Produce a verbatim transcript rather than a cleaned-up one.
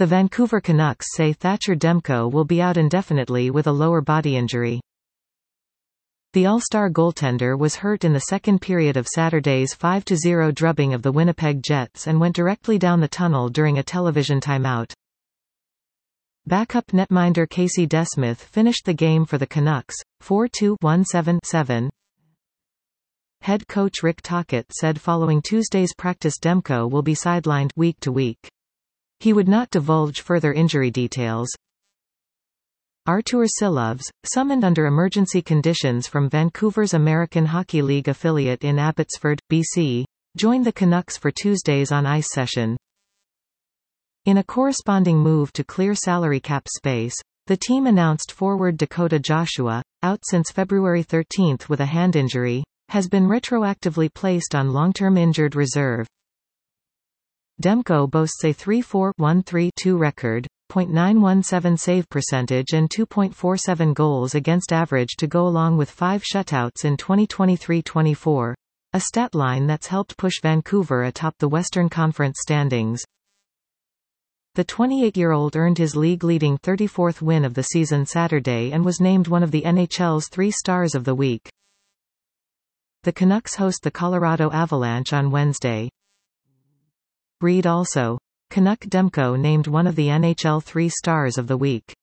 The Vancouver Canucks say Thatcher Demko will be out indefinitely with a lower body injury. The All-Star goaltender was hurt in the second period of Saturday's five to zero drubbing of the Winnipeg Jets and went directly down the tunnel during a television timeout. Backup netminder Casey DeSmith finished the game for the Canucks, four two one seven seven. Head coach Rick Tocchet said following Tuesday's practice Demko will be sidelined week to week. He would not divulge further injury details. Artur Silovs, summoned under emergency conditions from Vancouver's American Hockey League affiliate in Abbotsford, B C, joined the Canucks for Tuesday's on-ice session. In a corresponding move to clear salary cap space, the team announced forward Dakota Joshua, out since February thirteenth with a hand injury, has been retroactively placed on long-term injured reserve. Demko boasts a three four one three two record, point nine one seven save percentage and two point four seven goals against average to go along with five shutouts in twenty twenty-three twenty-four, a stat line that's helped push Vancouver atop the Western Conference standings. The twenty-eight-year-old earned his league-leading thirty-fourth win of the season Saturday and was named one of the N H L's three stars of the week. The Canucks host the Colorado Avalanche on Wednesday. Read also, Canuck Demko named one of the N H L three stars of the week.